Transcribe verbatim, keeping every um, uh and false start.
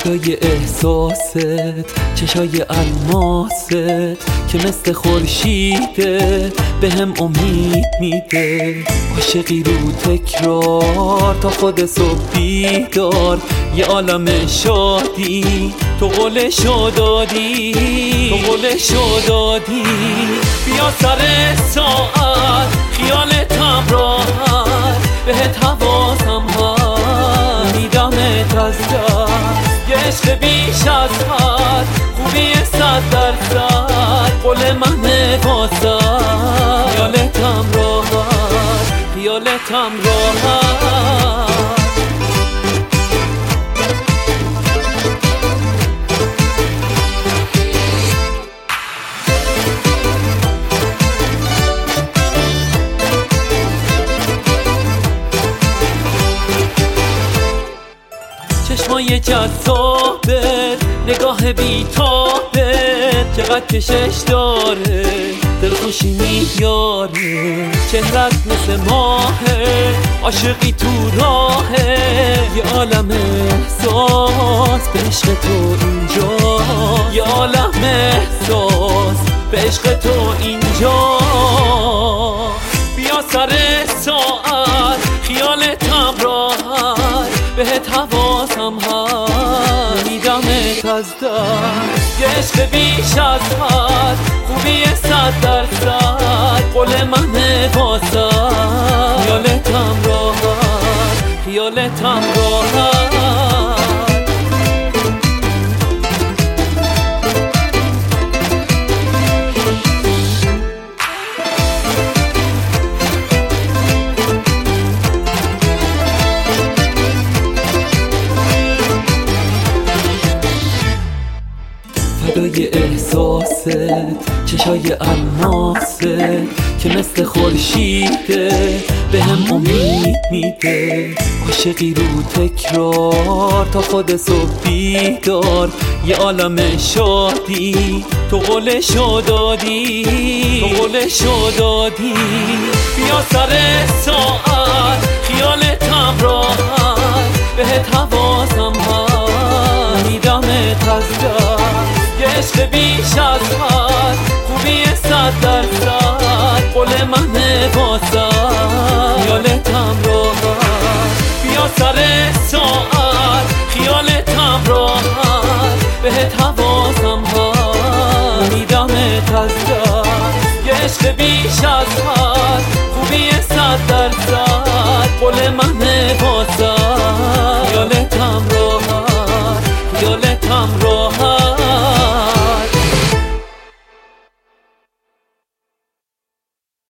فدای احساست، چشای الماست که مثل خورشیده به هم امید میده. عاشقی رو تکرار تا خود صبح بیدار، یه عالم شادی تو قولشو دادی، تو قولشو دادی. بیا سر ساعت خیالتم راحت، بهت حواسم هست میدمت از دست. یه عشق بیش از حد، خوبی صد درصد، قول منه واسه خیالتم راحت، خیالتم راحت. چشمای جذابت، نگاه بیتابت، چقدر کشش داره، دلخوشی میاره. چهرت مثل ماهه، عاشقی تو راهه، یه عالم احساس به عشق تو اینجا، یه عالم احساس به عشق تو اینجا. بیا سر ساعت خیالتم راحت، بهت حواسم هست میدمت از دست. یه عشق بیش از حد، خوبی صد درصد، قول منه واسه خیالتم راحت، خیالتم راحت. فدای احساست، چشای الماست که مثل خورشیده به هم امید میده. عاشقی رو تکرار تا خود صبح بیدار، یه عالم شادی تو قولشو دادی، تو قولشو دادی. بیا سر ساعت خیالتم راحت، بهت حواسم هست میدمت از دست. یه عشق بیش از حد، خوبی صد درصد، قول منه واسه خیالتم راحت. بیا سر ساعت خیالتم راحت، بهت حواسم هست میدمت از دست. یه عشق بیش از حد، خوبی صد درصد، قول منه